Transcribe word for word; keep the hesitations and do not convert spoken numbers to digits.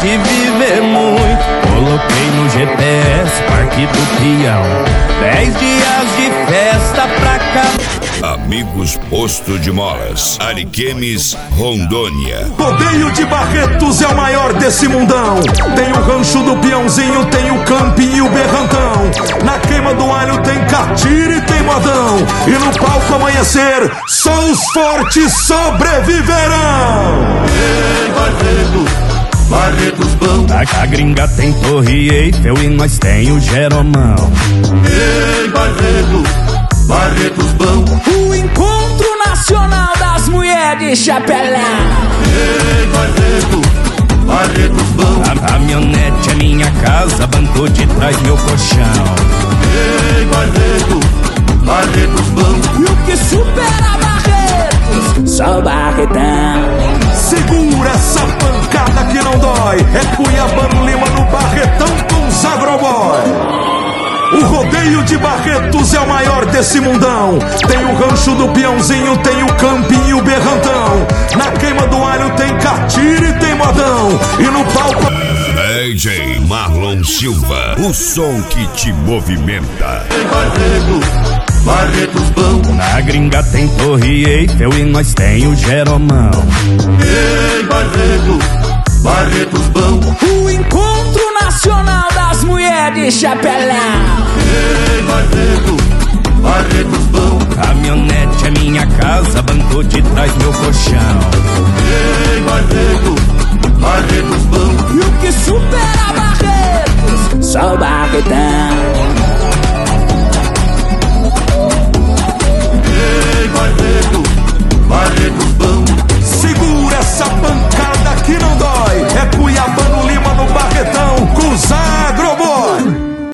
de viver muito. Coloquei no G P S, Parque do Peão. Dez dias de festa pra cá. Amigos Posto de Molas, Ariquemes, Rondônia. Rodeio de Barretos é o maior desse mundão. Tem o rancho do Peãozinho, tem o Campinho e o Berrantão. Na queima do alho tem catira e tem modão. E no palco amanhecer, só os fortes sobreviverão. Ei, Barretos, Barretos bom. A, a gringa tem Torre Eiffel e nós tem o Jeromão. Ei, Barretos, Barretos bom. O Encontro Nacional das Mulheres de Chapelão. Ei, Barretos, Barretos bom. A caminhonete é minha casa, banco de trás meu colchão. Ei, Barretos, Barretos bom. E o que supera Barretos? Só o Barretão. Segura essa pancada que não dói. É Cuiabano Lima no Barretão com os Agroboy. O rodeio de Barretos é o maior desse mundão. Tem o rancho do Peãozinho, tem o Campinho e o Berrantão. Na queima do alho tem catira e tem modão. E no palco D J Marlon Silva, o som que te movimenta. Ei, Barretos, Barretos bom. Na gringa tem Torre Eiffel e nós tem o Jeromão. Ei, Barretos, Barretos bom. O Encontro Nacional das Mulheres de Chapelão. Ei, Barretos, Barretos bom. Caminhonete é minha casa, banco de trás meu colchão. Ei, Barretos, Barretos bom. E o que supera Barretos? Só o Barretão.